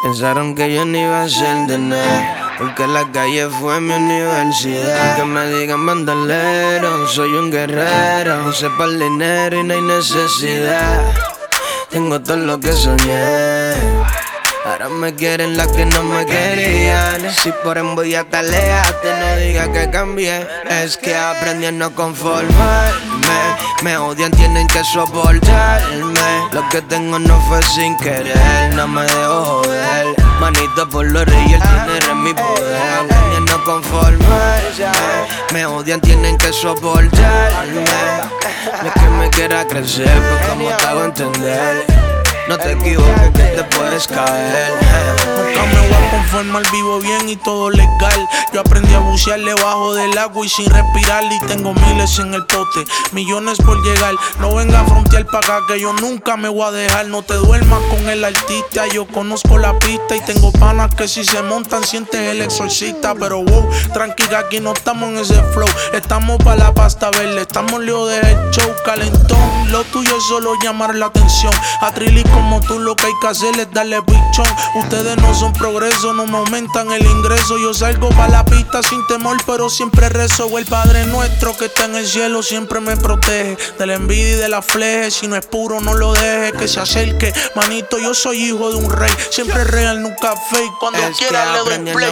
Pensaron que yo no iba a ser de nada, porque la calle fue mi universidad. Que me digan bandolero, soy un guerrero. Use para el dinero y no hay necesidad. Tengo todo lo que soñé. Ahora me quieren las que no me querían. Si por envidia te alejaste, no digas que cambié. Es que aprendí a no conformarme. Me odian, tienen que soportarme. Lo que tengo no fue sin querer, no me dejo joder. Manito por los reyes, el dinero es mi poder. Aprendí a no conformarme. Me odian, tienen que soportarme. No es que me quiera crecer, pues como te hago entender. No te equivoques que te puedes caer. Nunca me voy a conformar, vivo bien y todo legal. Yo aprendí a bucear debajo del agua y sin respirar. Y tengo miles en el pote, millones por llegar. No venga a frontear pa' acá que yo nunca me voy a dejar. No te duermas con el artista, yo conozco la pista. Y tengo panas que si se montan sientes el exorcista. Pero wow, tranquila, aquí no estamos en ese flow. Estamos pa' la pasta verde, estamos lejos de el show calentón. Lo tuyo es solo llamar la atención. A Trilly como tú lo que hay que hacer es darle pichón. Ustedes no son progreso, no me aumentan el ingreso. Yo salgo pa' la pista sin temor, pero siempre rezo. El Padre nuestro que está en el cielo siempre me protege de la envidia y de la fleje. Si no es puro no lo deje que se acerque. Manito, yo soy hijo de un rey, siempre real, nunca fake. Cuando quiera le doy play.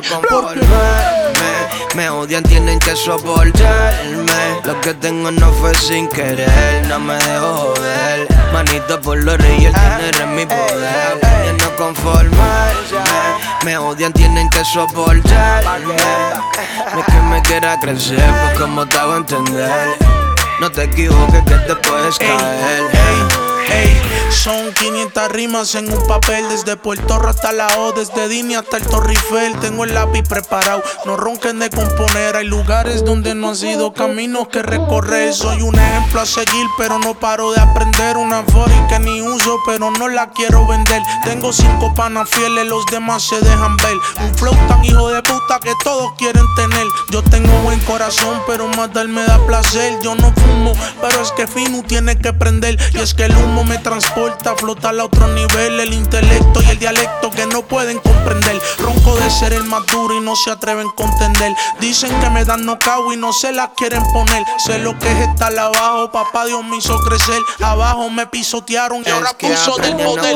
Me odian, tienen que soportarme. Lo que tengo no fue sin querer, no me dejo joder. Manito por los reyes, el dinero es mi poder. Aprendí a no conformarme. Me odian, tienen que soportarme. No es que me quiera crecer, pues como te hago entender. No te equivoques que te puedes caer. Son 500 rimas en un papel. Desde Puerto Rico hasta la O, desde Dini hasta el Torre Eiffel. Tengo el lápiz preparado, no ronquen de componer. Hay lugares donde no han sido caminos que recorrer. Soy un ejemplo a seguir, pero no paro de aprender. Una fori que ni uso, pero no la quiero vender. Tengo 5 panas fieles, los demás se dejan ver. Un flow tan hijo de puta que todos quieren tener. Yo tengo buen corazón, pero matar me da placer. Yo no fumo, pero es que fino tiene que prender. Y es que el humo me transporta a flotar a otro nivel. El intelecto y el dialecto que no pueden comprender. Ronco de ser el más duro y no se atreven a contender. Dicen que me dan knockout y no se la quieren poner. Sé lo que es estar abajo, papá Dios me hizo crecer. Abajo me pisotearon y ahora puso del poder.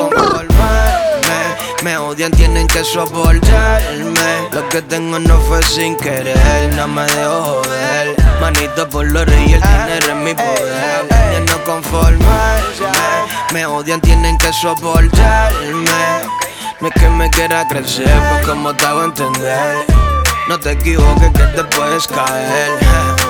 Me odian, tienen que soportarme. Lo que tengo no fue sin querer, no me dejo joder. Manito por los reyes, el dinero es mi poder. Aprendí a no conformarme. Me odian, tienen que soportarme. No es que me quiera crecer, pues como te hago entender. No te equivoques que te puedes caer.